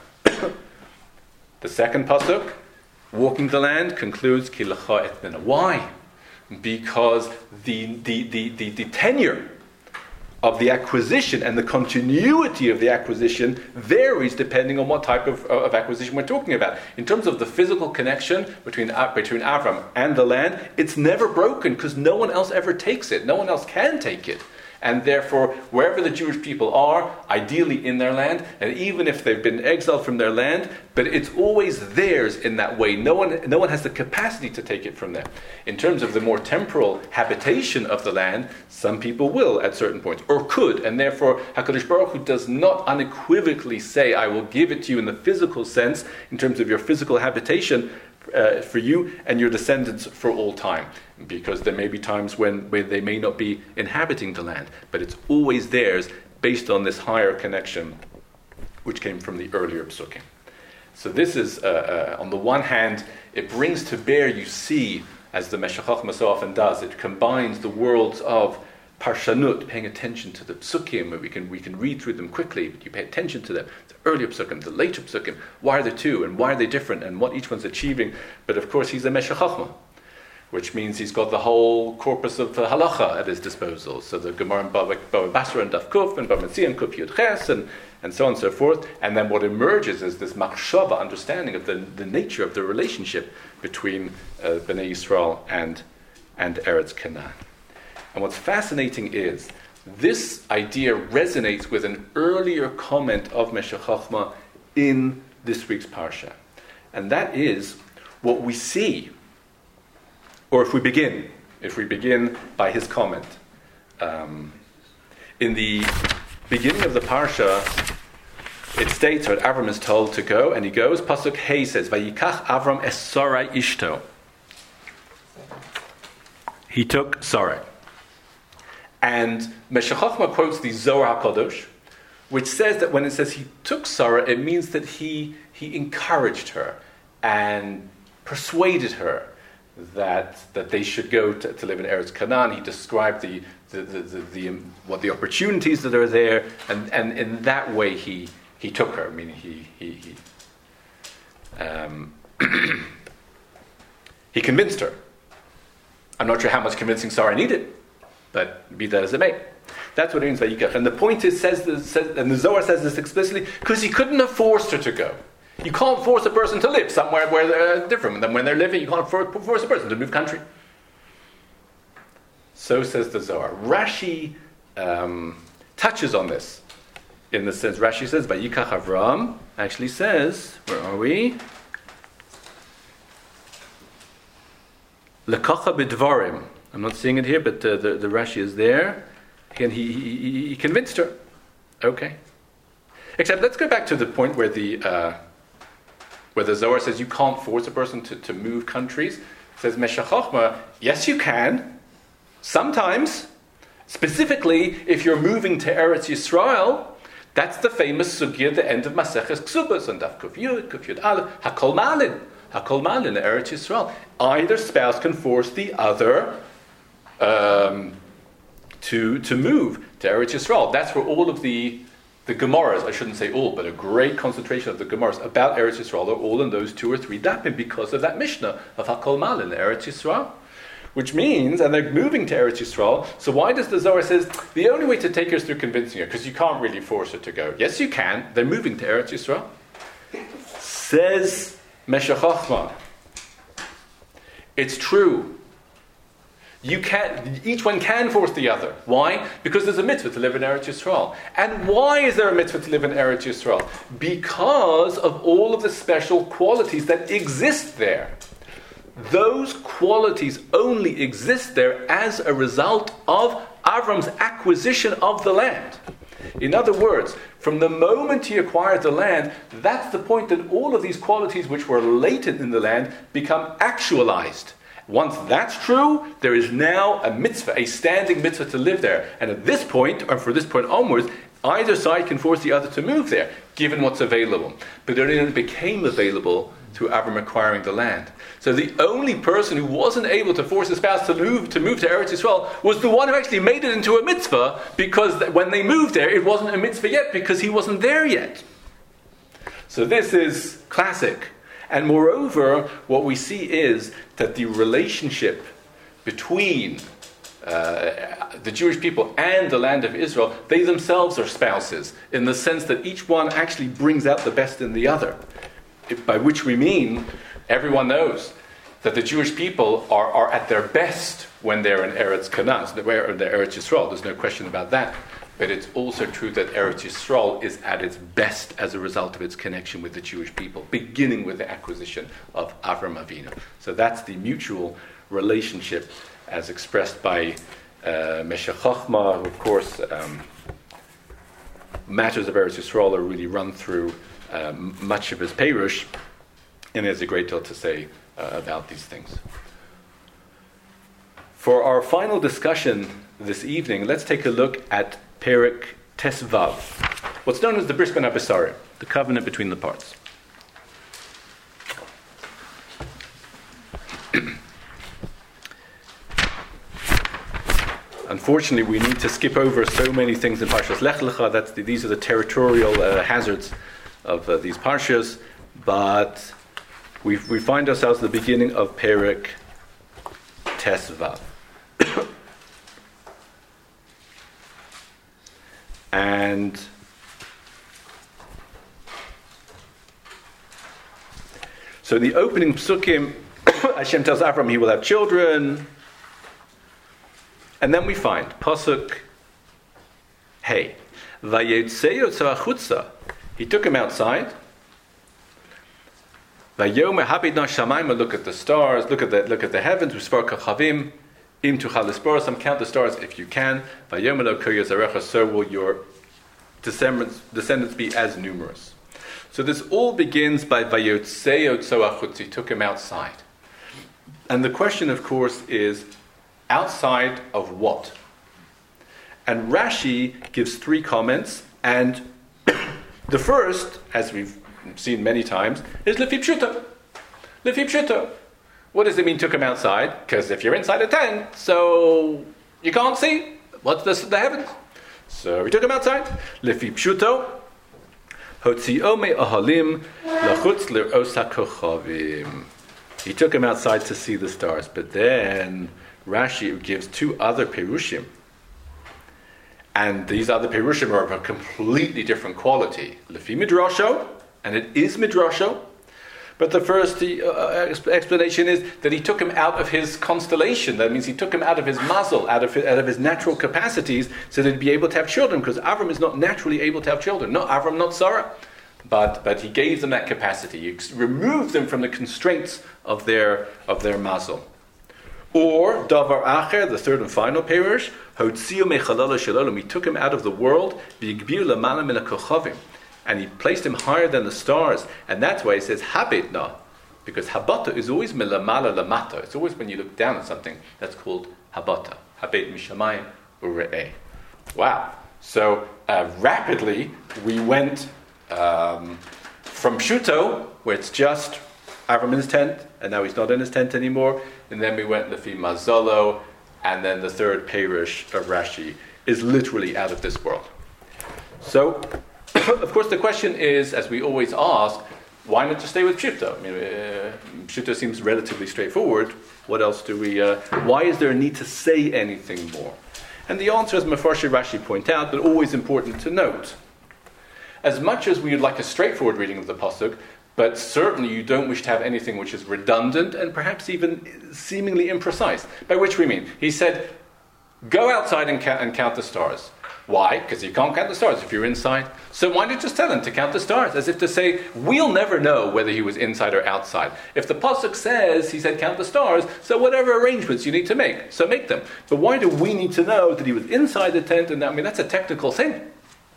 The second pasuk, walking the land, concludes ki l'cha etnena. Why? Because the, the, the, the, the tenure of the acquisition and the continuity of the acquisition varies depending on what type of, of acquisition we're talking about. In terms of the physical connection between, between Avram and the land, it's never broken because no one else ever takes it. No one else can take it. And therefore, wherever the Jewish people are, ideally in their land, and even if they've been exiled from their land, but it's always theirs in that way. No one, no one has the capacity to take it from them. In terms of the more temporal habitation of the land, some people will at certain points, or could, and therefore HaKadosh Baruch Hu does not unequivocally say, I will give it to you in the physical sense, in terms of your physical habitation, Uh, for you and your descendants for all time, because there may be times when, when they may not be inhabiting the land, but it's always theirs based on this higher connection which came from the earlier psukim. So this is, uh, uh, on the one hand, it brings to bear, you see, as the Meshech Chochmah so often does, it combines the worlds of Parshanut, paying attention to the psukim, where we can we can read through them quickly, but you pay attention to them. The earlier psukim, the later psukim, why are there two, and why are they different, and what each one's achieving. But of course, he's a Meshech Chochmah, which means he's got the whole corpus of uh, halacha at his disposal. So the Gemara in Baba Basra and Daf Kuf, and Baba Metzia and Kuf Yud Ches, and, and so on and so forth. And then what emerges is this machshava, understanding of the, the nature of the relationship between uh, Bnei Yisrael and, and Eretz Canaan. And what's fascinating is, this idea resonates with an earlier comment of Meshech Chochmah in this week's Parsha. And that is what we see, or if we begin, if we begin by his comment. Um, in the beginning of the Parsha, it states that Avram is told to go, and he goes. Pasuk Hey says, Vayikach Avram es Sarai ishto. He took Sarai. And Meshech Chochmah quotes the Zohar HaKadosh, which says that when it says he took Sarah, it means that he he encouraged her and persuaded her that that they should go to, to live in Eretz Canaan. He described the the, the, the, the um, what the opportunities that are there, and, and in that way he he took her. I mean, he he he, um, he convinced her. I'm not sure how much convincing Sarah needed. But be that as it may, that's what it means by Yikach. And the point is, says, the, says and the Zohar says this explicitly, because he couldn't have forced her to go. You can't force a person to live somewhere where they're different than when they're living. You can't force a person to move country. So says the Zohar. Rashi um, touches on this in the sense. Rashi says, "Vayikach Avram" actually says, where are we? Lekacha b'dvarim. I'm not seeing it here, but uh, the, the Rashi is there. Again, he, he, he convinced her. Okay. Except let's go back to the point where the uh, where the Zohar says you can't force a person to, to move countries. It says Meshech Chochmah, yes you can. Sometimes. Specifically, if you're moving to Eretz Yisrael, that's the famous sugya at the end of Maseches Ksubas and Daf Kuf Yud, Kuf Yud Aleph, Hakol Malin. Hakol Malin, Eretz Yisrael. Either spouse can force the other Um, to to move to Eretz Yisrael. That's where all of the the Gemaras, I shouldn't say all, but a great concentration of the Gemaras about Eretz Yisrael are all in those two or three dapim because of that Mishnah of Hakol Malin, Eretz Yisrael. Which means, and they're moving to Eretz Yisrael, so why does the Zohar says, the only way to take her is through convincing her, because you can't really force her to go. Yes, you can. They're moving to Eretz Yisrael. Says Meshech Chochmah, it's true. You can, each one can force the other. Why? Because there's a mitzvah to live in Eretz Yisrael. And why is there a mitzvah to live in Eretz Yisrael? Because of all of the special qualities that exist there. Those qualities only exist there as a result of Avram's acquisition of the land. In other words, from the moment he acquired the land, that's the point that all of these qualities which were latent in the land become actualized. Once that's true, there is now a mitzvah, a standing mitzvah to live there. And at this point, or from this point onwards, Either side can force the other to move there, given what's available. But it only became available through Avram acquiring the land. So the only person who wasn't able to force his spouse to move to move to Eretz Yisrael was the one who actually made it into a mitzvah, because when they moved there, it wasn't a mitzvah yet, because he wasn't there yet. So this is classic. And moreover, what we see is that the relationship between uh, the Jewish people and the land of Israel, they themselves are spouses, in the sense that each one actually brings out the best in the other. By which we mean, everyone knows that the Jewish people are, are at their best when they're in Eretz Canaan, so they're in the Eretz Yisrael. There's no question about that. But it's also true that Eretz Yisrael is at its best as a result of its connection with the Jewish people, beginning with the acquisition of Avram Avinu. So that's the mutual relationship as expressed by uh, Meshech Chochmah, who, of course, um, matters of Eretz Yisrael are really run through um, much of his Perush, and there's a great deal to say uh, about these things. For our final discussion this evening, let's take a look at Perek Tesvav, what's known as the Bris Ben HaBesarim, the covenant between the parts. Unfortunately, we need to skip over so many things in Parshas Lech Lecha. That's the, these are the territorial uh, hazards of uh, these parshas, but we we find ourselves at the beginning of Perek Tesvav. And so the opening psukim, Hashem tells Avram he will have children. And then we find pasuk Hey, Vayotzei yotzo achutza. He took him outside. Vayomer habid na shamayim. Look at the stars. Look at the look at the heavens. Uspar kachavim. Im tuchal lispor. Count the stars if you can. Vayomer lo koyazarecha. So will your descendants descendants be as numerous. So this all begins by Vayotzei yotzo achutza. He took him outside. And the question, of course, is, outside of what? And Rashi gives three comments, and the first, as we've seen many times, is Lefi Pshuto. Lefi Pshuto. What does it mean, took him outside? Because if you're inside a tent, so you can't see. What's this, the heavens? So we took him outside. Lefi Pshuto. Hotzio me ahalim lachutz le'os hakochavim. He took him outside to see the stars. But then Rashi gives two other perushim, and these other perushim are of a completely different quality. Lefi midrasho, and it is midrasho, but the first uh, explanation is that he took him out of his constellation. That means he took him out of his mazel, out of his, out of his natural capacities, so that he'd be able to have children. Because Avram is not naturally able to have children. Not Avram, not Sarah, but but he gave them that capacity. He ex- removed them from the constraints of their of their mazel. Or, Davar Acher, the third and final perush, Hotziu mechalala shalom. He took him out of the world, v'yigbir lamala min ha'kochavim, and he placed him higher than the stars. And that's why he says habitna, because habata is always melamala lamata. It's always when you look down at something that's called habata. Habit mishamayim ure'eh. Wow. So uh, rapidly we went um, from Pshuto, where it's just Avram in his tent, and now he's not in his tent anymore. And then we went Lefi Mazolo, and then the third perush of Rashi is literally out of this world. So, of course, the question is, as we always ask, why not just stay with Pshuto? I mean, uh, Pshuto seems relatively straightforward. What else do we? Uh, why is there a need to say anything more? And the answer, as Mefarshei Rashi point out, but always important to note, as much as we would like a straightforward reading of the pasuk, but certainly you don't wish to have anything which is redundant and perhaps even seemingly imprecise. By which we mean, he said, go outside and count, and count the stars. Why? Because you can't count the stars if you're inside. So why don't you just tell him to count the stars? As if to say, we'll never know whether he was inside or outside. If the pasuk says, he said count the stars, so whatever arrangements you need to make, so make them. But why do we need to know that he was inside the tent? And I mean, that's a technical thing.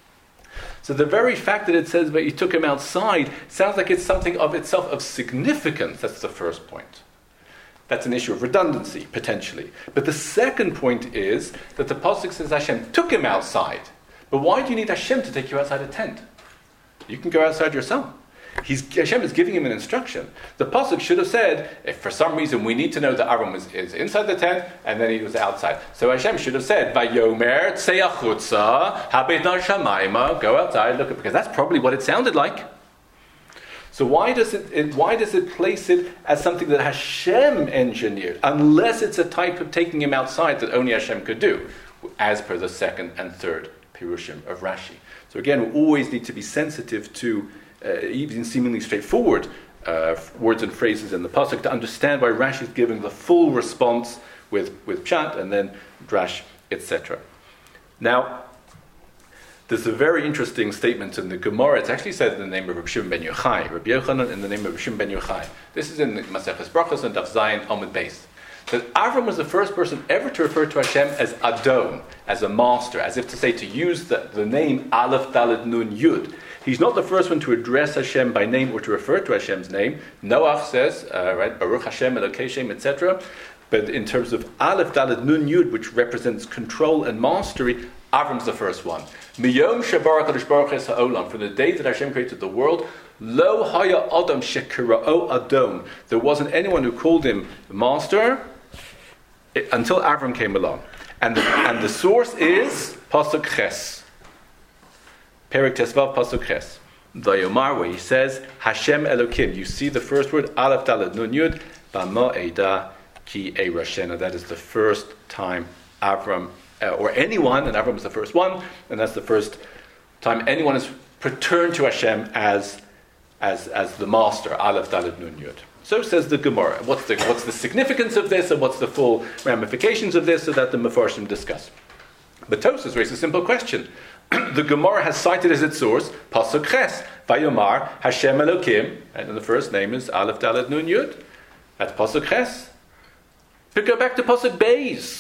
So the very fact that it says that you took him outside sounds like it's something of itself of significance. That's the first point. That's an issue of redundancy, potentially. But the second point is that the pasuk says Hashem took him outside. But why do you need Hashem to take you outside a tent? You can go outside yourself. He's, Hashem is giving him an instruction. The pasuk should have said, if for some reason we need to know that Avram is, is inside the tent and then he was outside. So Hashem should have said, Vayomer tseyachutza habet nar shamayma, go outside, look at, because that's probably what it sounded like. So why does it, it why does it place it as something that Hashem engineered, unless it's a type of taking him outside that only Hashem could do, as per the second and third Pirushim of Rashi. So again, we always need to be sensitive to uh, even seemingly straightforward uh, words and phrases in the pasuk to understand why Rashi is giving the full response with, with Pshat and then Drash, et cetera. Now, there's a very interesting statement in the Gemara. It's actually said in the name of Rabbi Shimon ben Yochai, Rabbi Yochanan in the name of Rabbi Shimon ben Yochai. This is in the Maseches Brachos and Daf Zayin Amud Beis. That Avram was the first person ever to refer to Hashem as Adon, as a master, as if to say, to use the, the name Aleph Dalet Nun Yud. He's not the first one to address Hashem by name or to refer to Hashem's name. Noach says, uh, right, Baruch Hashem, Elokei Shem, et cetera. But in terms of Aleph Dalet Nun Yud, which represents control and mastery, Avram's the first one. Miyom Shabar HaKadosh Baruch Hu Ha'olam, from the day that Hashem created the world, Lo Haya Adam Shekira'o Adon. There wasn't anyone who called him master it, until Avram came along. And the, and the source is Pasuk Ches. Perek Tesvav Pasuk Ches. Vayomar, where he says, Hashem Elokim. You see the first word, Aleph Dalet Nun Yud, Bama Eida Ki Eirashena. That is the first time Avram Uh, or anyone, and Avram was the first one, and that's the first time anyone has returned to Hashem as as as the master, Aleph Dalet Nun Yud. So says the Gemara. What's the what's the significance of this, and what's the full ramifications of this, so that the Mefarshim discuss. But Tosfos raises a simple question. The Gemara has cited as its source Pasuk Ches, Vayomar Hashem Elokim, and the first name is Aleph Dalet Nun Yud. That's Pasuk Ches. But go back to Pasuk Beis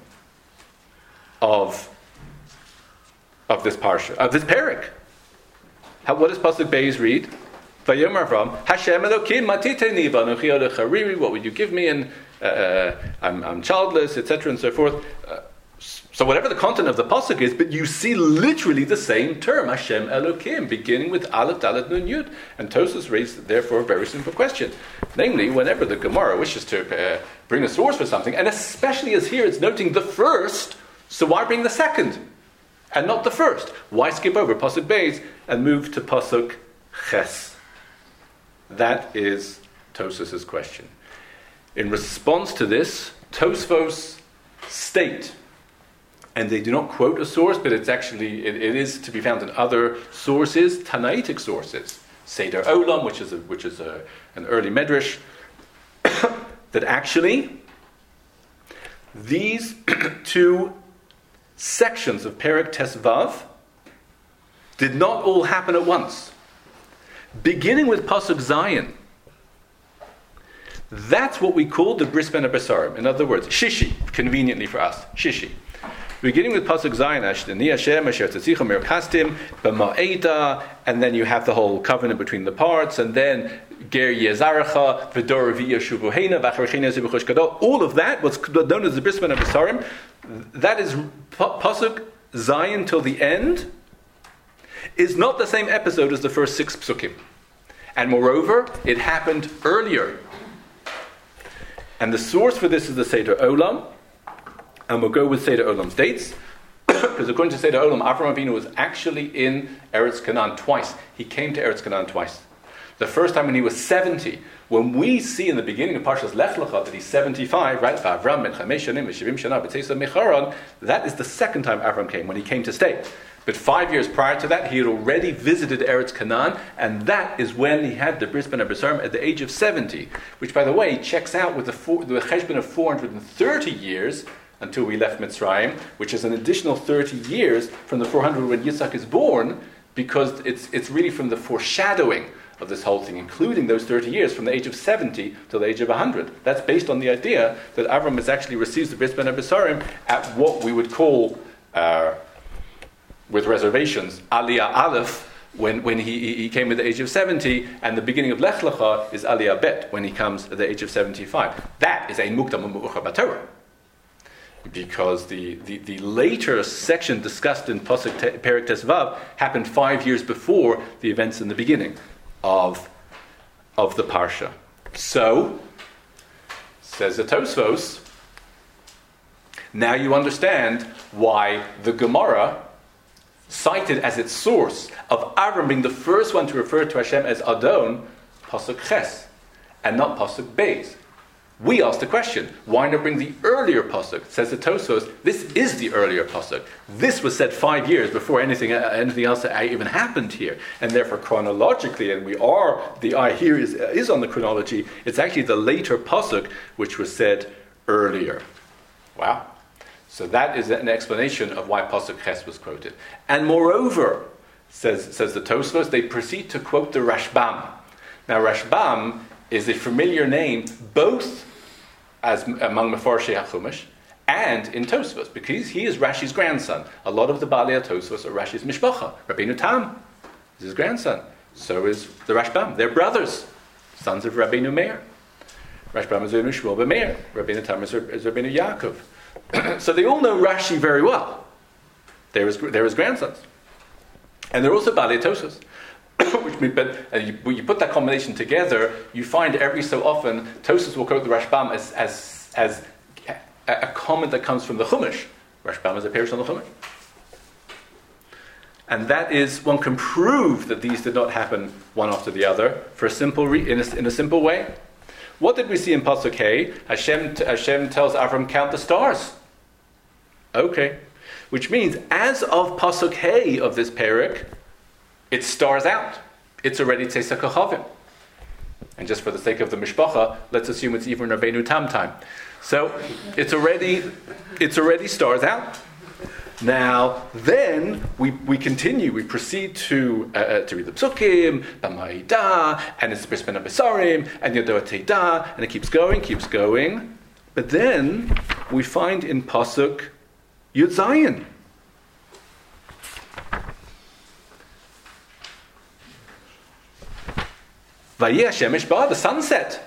of of this parsha, of this perek. How, what does Pasuk Beis read? Vayomer Avram, Hashem Elokim matiteni v'anochi olech hariri. What would you give me? And uh, I'm, I'm childless, et cetera, and so forth. Uh, so whatever the content of the pasuk is, but you see literally the same term, Hashem Elokim, beginning with Aleph Dalet Nun Yud. And Tosfos raised therefore a very simple question, namely, whenever the Gemara wishes to uh, bring a source for something, and especially as here it's noting the first. So why bring the second and not the first? Why skip over Pasuk Beis and move to Pasuk Ches? That is Tosfos' question. In response to this, Tosfos state, and they do not quote a source, but it's actually it, it is to be found in other sources, Tanaitic sources, Seder Olam, which is a, which is a, an early medrash, that actually these two sections of Perek Tesvav did not all happen at once. Beginning with Pasuk Zayin, that's what we call the Bris Ben HaBesarim. In other words, Shishi, conveniently for us, Shishi. Beginning with Pasuk Zayin, Ashdani Hashem, Asher Tzitzicha Mir Kastim, B'ma'eda, and then you have the whole covenant between the parts, and then Ger Yezaracha, V'dor V'yashuvu Heina, V'acharchina Zibuchosh Gadol. All of that, what's known as the Bris Ben HaBesarim, that is Pasuk Zayin till the end, is not the same episode as the first six psukim. And moreover, it happened earlier. And the source for this is the Seder Olam, and we'll go with Seder Olam's dates, because according to Seder Olam, Avraham Avinu was actually in Eretz Canaan twice. He came to Eretz Canaan twice. The first time when he was seventy. When we see in the beginning of Parshas Lech Lecha that he's seventy-five, right? That is the second time Avram came, when he came to stay. But five years prior to that, he had already visited Eretz Canaan, and that is when he had the Bris Ben HaBesarim at the age of seventy, which, by the way, checks out with the, four, the cheshbon of four hundred thirty years until we left Mitzrayim, which is an additional thirty years from the four hundred when Yitzhak is born, because it's it's really from the foreshadowing of this whole thing, including those thirty years from the age of seventy to the age of one hundred. That's based on the idea that Avram has actually received the Bris Ben HaBesarim at what we would call, uh, with reservations, Aliyah Aleph, when, when he, he came at the age of seventy, and the beginning of Lech Lecha is Aliyah Bet, when he comes at the age of seventy-five. That is a Mukdam U'Mu'ucha B'Torah. because the, the, the later section discussed in Pasuk Te- Perek Tes Vav happened five years before the events in the beginning of, of the Parsha. So, says the Tosfos, now you understand why the Gemara cited as its source of Avram being the first one to refer to Hashem as Adon, Pasuk Ches, and not Pasuk Beis. We asked the question, why not bring the earlier Pasuk? Says the Tosfos, this is the earlier Pasuk. This was said five years before anything anything else even happened here. And therefore chronologically, and we are, the eye here is, is on the chronology, it's actually the later Pasuk which was said earlier. Wow. So that is an explanation of why Pasuk Ches was quoted. And moreover, says, says the Tosfos, they proceed to quote the Rashbam. Now Rashbam is a familiar name both as among Mefarshei HaChumash and in Tosfos, because he is Rashi's grandson. A lot of the Baalei Tosfos are Rashi's Mishpacha. Rabbeinu Tam is his grandson. So is the Rashbam. They're brothers, sons of Rabbeinu Meir. Rashbam is Rabbeinu Shmuel ben Meir. Rabbeinu Tam is, is Rabbeinu Yaakov. So they all know Rashi very well. They're his, they're his grandsons. And they're also Baalei Tosfos. Which means, but uh, you, when you put that combination together, you find every so often Tosfos will quote the Rashbam as as as a, a comment that comes from the Chumash. Rashbam is a parish on the Chumash, and that is, one can prove that these did not happen one after the other for a simple re, in a, in a simple way. What did we see in Pasuk Hey? Hashem Hashem tells Avram, count the stars. Okay, which means as of Pasuk Hey of this perek, it stars out. It's already Tzeisa Kochavim. And just for the sake of the Mishpacha, let's assume it's even Rabbeinu Tam time. So it's already it's already stars out. Now, then we, we continue. We proceed to uh, to read the Psukim, B'Ma'ida, and it's Bris Ben Abesarim, and Yodoa Teidah, and it keeps going, keeps going. But then we find in Pasuk Yud Zayin. Vayeh Shemesh Ba, the sunset.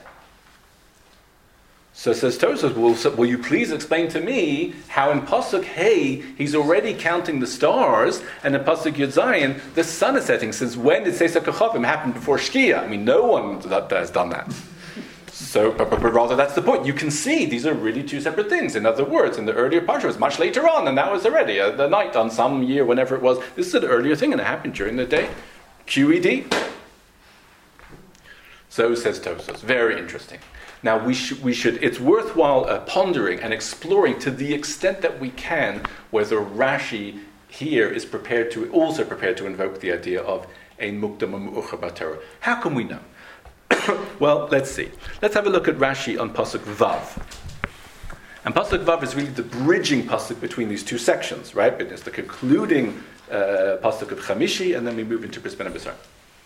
So says Tosfos, will, will you please explain to me how in Pasuk Hey he's already counting the stars, and in Pasuk Yud Zayin the sun is setting? Since when did Tzeisa Kochavim happen before Shkia? I mean, no one that, that has done that. So, but, but, but rather that's the point. You can see these are really two separate things. In other words, in the earlier Parsha it was much later on, and that was already uh, the night on some year, whenever it was. This is an earlier thing, and it happened during the day. Q E D. So says Tosfos. Very interesting. Now we should, we should. It's worthwhile uh, pondering and exploring to the extent that we can whether Rashi here is prepared to also prepared to invoke the idea of ein mukdam u'mu'achar b'Torah. How can we know? Well, let's see. Let's have a look at Rashi on Pasuk Vav. And Pasuk Vav is really the bridging pasuk between these two sections, right? But it's the concluding uh, pasuk of Chamishi, and then we move into Bris Ben Abesarim.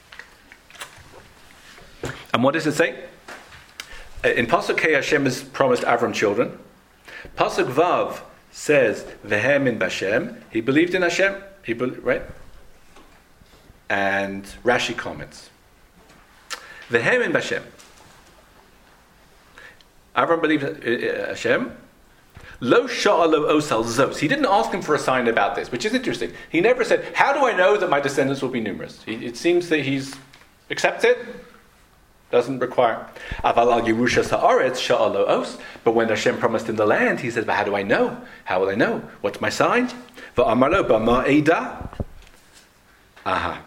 And what does it say? In Pasuk Hey, Hashem has promised Avram children. Pasuk Vav says, Vehem in Bashem. He believed in Hashem. He be- right? And Rashi comments. Vehem in Bashem. Avram believed in Hashem. Lo sha'alo osal zos. He didn't ask him for a sign about this, which is interesting. He never said, how do I know that my descendants will be numerous? He, it seems that he's accepted. Doesn't require. Aval al Yerushas haaretz sha'alo os. But when Hashem promised him the land, he says, but how do I know? How will I know? What's my sign? Va'amar lo b'ma'eda. Aha.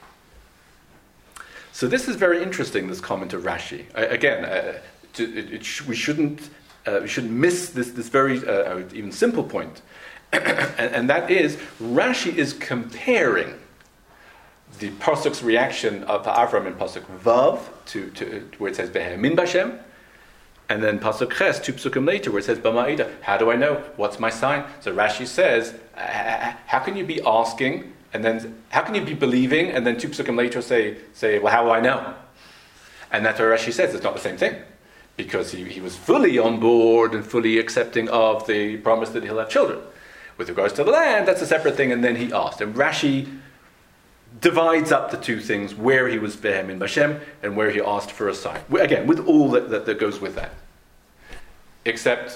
So this is very interesting, this comment of Rashi. Uh, again, uh, to, it, it sh- we shouldn't uh, we shouldn't miss this this very uh, even simple point, and, and that is Rashi is comparing the pasuk's reaction of Avram in pasuk Vav to, to where it says Behemin Bashem, and then pasuk Ches two psukim later where it says B'ma'ida. How do I know? What's my sign? So Rashi says, uh, how can you be asking? And then, how can you be believing, and then two psukim later say, say, well, how will I know? And that's what Rashi says, it's not the same thing. Because he, he was fully on board and fully accepting of the promise that he'll have children. With regards to the land, that's a separate thing, and then he asked. And Rashi divides up the two things, where he was Behem in Bashem, and where he asked for a sign. Again, with all that, that, that goes with that. Except,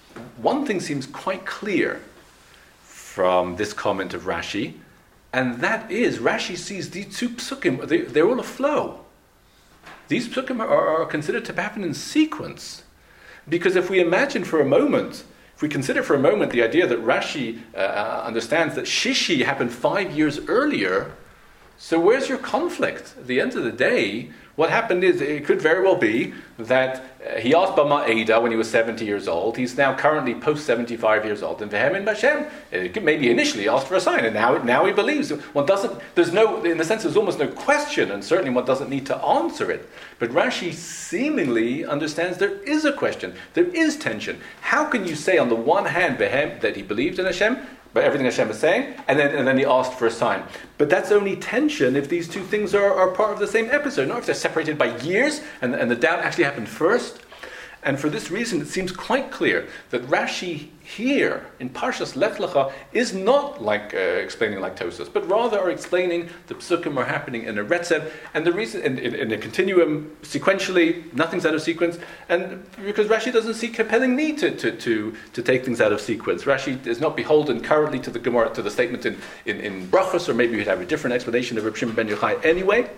one thing seems quite clear from this comment of Rashi, and that is Rashi sees these two psukim, they, they're all a flow. These psukim are, are considered to happen in sequence. Because if we imagine for a moment, if we consider for a moment the idea that Rashi uh, understands that Shishi happened five years earlier, so where's your conflict? At the end of the day, what happened is, it could very well be that uh, he asked Bama Eda when he was seventy years old. He's now currently post seventy-five years old. And Vehem and Bashem, uh, maybe initially asked for a sign, and now now he believes. One doesn't, there's no, in the sense, there's almost no question, and certainly one doesn't need to answer it. But Rashi seemingly understands there is a question, there is tension. How can you say on the one hand Vehem, that he believed in Hashem, but everything Hashem is saying, and then and then he asked for a sign. But that's only tension if these two things are, are part of the same episode, not if they're separated by years, and, and the doubt actually happened first. And for this reason, it seems quite clear that Rashi here, in Parshas Lech Lecha, is not like uh, explaining like Tosas, but rather are explaining the psukim are happening in a retzev, and the reason, in, in, in a continuum, sequentially, nothing's out of sequence, and because Rashi doesn't see compelling need to, to, to, to take things out of sequence. Rashi is not beholden currently to the Gemara, to the statement in, in, in Brachos, or maybe we'd have a different explanation of Reb Shimon ben Yochai anyway,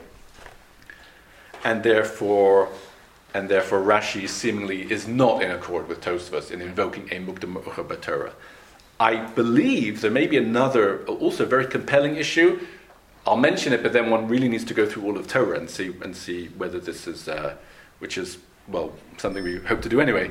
and therefore... And therefore, Rashi seemingly is not in accord with Tosfos in invoking a mukdam ucha b'Torah. I believe there may be another, also very compelling issue. I'll mention it, but then one really needs to go through all of Torah and see and see whether this is, uh, which is, well, something we hope to do anyway.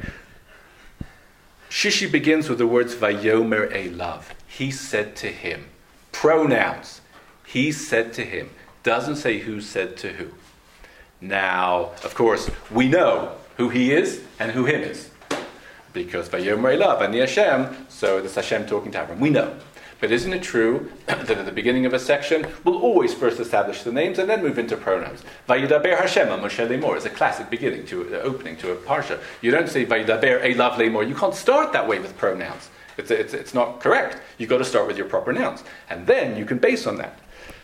Shishi begins with the words Vayomer Elav. He said to him. Pronouns. He said to him. Doesn't say who said to who. Now, of course, we know who he is and who him is. Because Vayomer Elav and the Hashem, so it's Hashem talking to Avram. We know. But isn't it true that at the beginning of a section, we'll always first establish the names and then move into pronouns? Vayidaber Hashem Moshe Lemor is a classic beginning to uh, opening to a parsha. You don't say Vayidaber Elav Lemor. You can't start that way with pronouns. It's, it's, it's not correct. You've got to start with your proper nouns. And then you can base on that.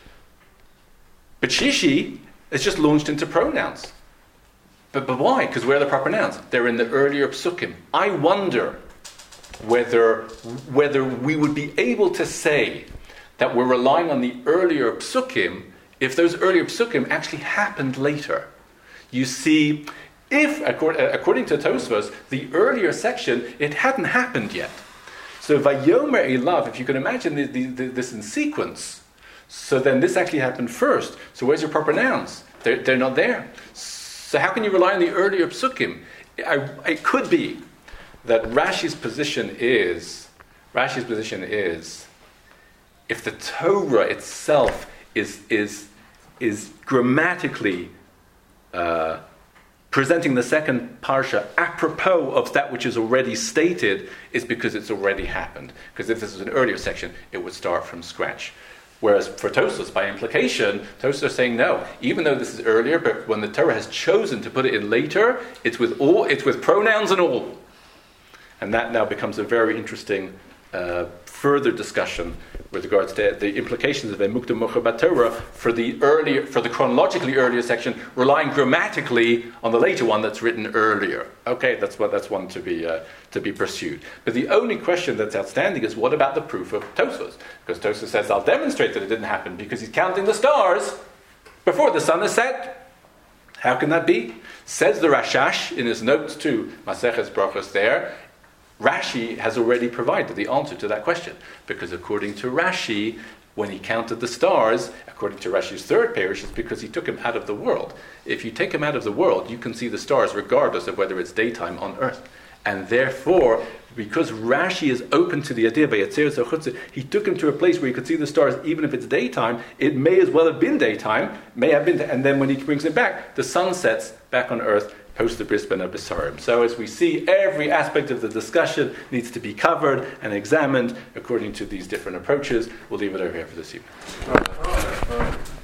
But Shishi is just launched into pronouns. But, but why? Because where are the proper nouns? They're in the earlier psukim. I wonder whether whether we would be able to say that we're relying on the earlier psukim if those earlier psukim actually happened later. You see, if, according to Tosfos, the earlier section, it hadn't happened yet. So Vayomer Elav, if you can imagine the, the, the, this in sequence, so then this actually happened first. So where's your proper nouns? They're, they're not there. So how can you rely on the earlier psukim? I, it could be that Rashi's position is, Rashi's position is, if the Torah itself is is is grammatically uh, presenting the second parsha apropos of that which is already stated, is because it's already happened. Because if this is an earlier section, it would start from scratch. Whereas for Tosfos, by implication, Tosfos are saying no. Even though this is earlier, but when the Torah has chosen to put it in later, it's with all, it's with pronouns and all. And that now becomes a very interesting uh, further discussion with regards to the implications of a mukdam ucha b'Torah for the earlier, for the chronologically earlier section, relying grammatically on the later one that's written earlier. Okay, that's what that's one to be uh, to be pursued. But the only question that's outstanding is what about the proof of Tosfos? Because Tosfos says, "I'll demonstrate that it didn't happen because he's counting the stars before the sun is set." How can that be? Says the Rashash in his notes to Maseches Brachos there. Rashi has already provided the answer to that question, because according to Rashi, when he counted the stars, according to Rashi's third parish, it's because he took him out of the world. If you take him out of the world, you can see the stars regardless of whether it's daytime on earth. And therefore, because Rashi is open to the idea of Yetzer Zechutze, he took him to a place where he could see the stars even if it's daytime. It may as well have been daytime, may have been, and then when he brings it back, the sun sets back on earth, post the Bris Ben Abisarim. So as we see, every aspect of the discussion needs to be covered and examined according to these different approaches. We'll leave it over here for this evening.